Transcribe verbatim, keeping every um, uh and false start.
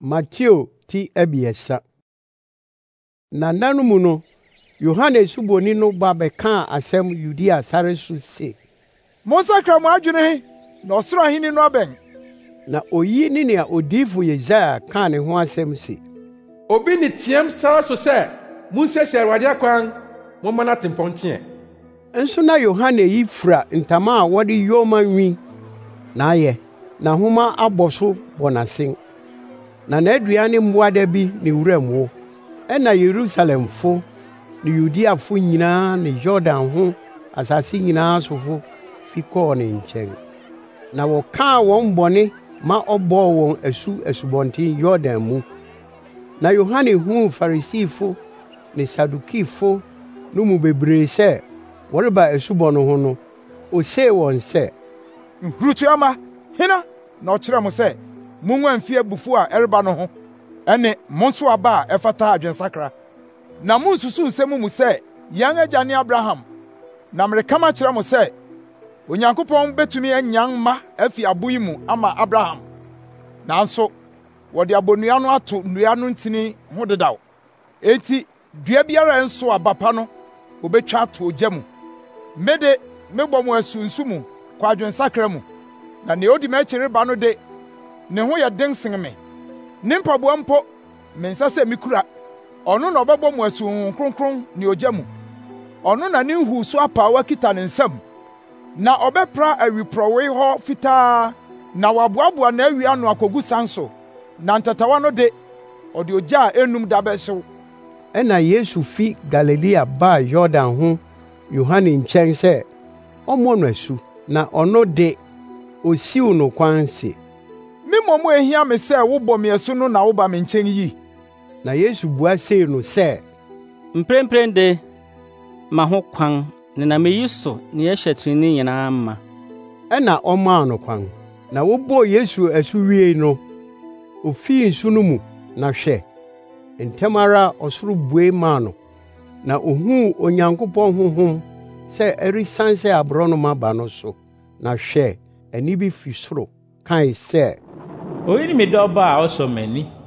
Mateo ti abiesa. Na nanu mu no, Yohane suboni no ba bɛkaa asɛm Yudea sare so se, Monsakra mo adwene na ɔsoro ahenni no abɛn. Na oyi ne nea odiyifo Yesaia kaa ne ho asɛm se, obi ne teɛm sare so sɛ, munsiesie Awurade akwan, momma no atempɔnteɛ. Nso na Yohane yi fura ntama a wɔde yoma nwi na ayɛ, na nhoma abɔ so bɔ n'asen. Na n'adua ne mmoada bi ne wuram wo. Ɛna Yerusalemfo ne Yudeafo nyinaa ne Yordan ho asase nyinaa sofo fi kɔɔ ne nkyɛn. Na wɔkaa wɔn bɔne ma ɔbɔɔ wɔn asu asubɔnten Yordan mu. Na Yohane huu Farisifo ne Sadukifo no mu bebree sɛ wɔreba asubɔ no ho no, osee wɔn sɛ, Nhurutoama, hena na ɔkyerɛ mo sɛ munguan mfi abufuw a ɛreba no ho, ɛne mo nso aba a ɛfata adwensakra? Na munsusuw nsɛm mu sɛ yɛn agya ne Abraham, na mereka makyerɛ mo sɛ Onyankopɔn betumi anyan mma afi abo yi mu ama Abraham. Nanso wɔde abonnua no ato nnua no ntini ho dedaw. Enti dua biara nso aba pa no obetwa ato ogya mu. Mede mebɔ mo asu nsu mu kɔ adwensakra mu. Na nea odi m'akyi reba no de, ne ho yɛ den sen me. Ne mpaboa mpo mensa sɛ mikura. Ɔno na ɔbɛbɔ mo asu Honhom Kronkron ne ogya mu. Ɔno na ne nhuso apaawa kita ne nsam. Na ɔbɛpra awiporɔwee hɔ fitaa, na waboaboa n'awi ano akogu san so. Na ntatawa no de, ɔde ogya a enum da bɛhyew. Ɛna Yesu fi Galilea baa Yordan ho Yohane nkyɛn sɛ ɔmmɔ no asu. Na ɔno de, osiw no kwan se, Me mmom ehia me sɛ wobɔ me asu no na woba me nkyɛn yi. Na Yesu bua sei no sɛ, Mprempren de, ma ho kwan, ne na meyi so ne yɛhyɛ trenee nyinaa mma. Ɛna ɔmaa no kwan. Na wobɔɔ Yesu asu wiei no, ofii nsu no mu na hwɛ. Ntɛm ara ɔsoro bue maa no, na ohuu Onyankopɔn Honhom sɛ ɛresian sɛ aborɔnoma ba no so. Na hwɛ, ani bi fi soro kae sɛ, Oyi ne me dɔba a ɔsɔ m'ani.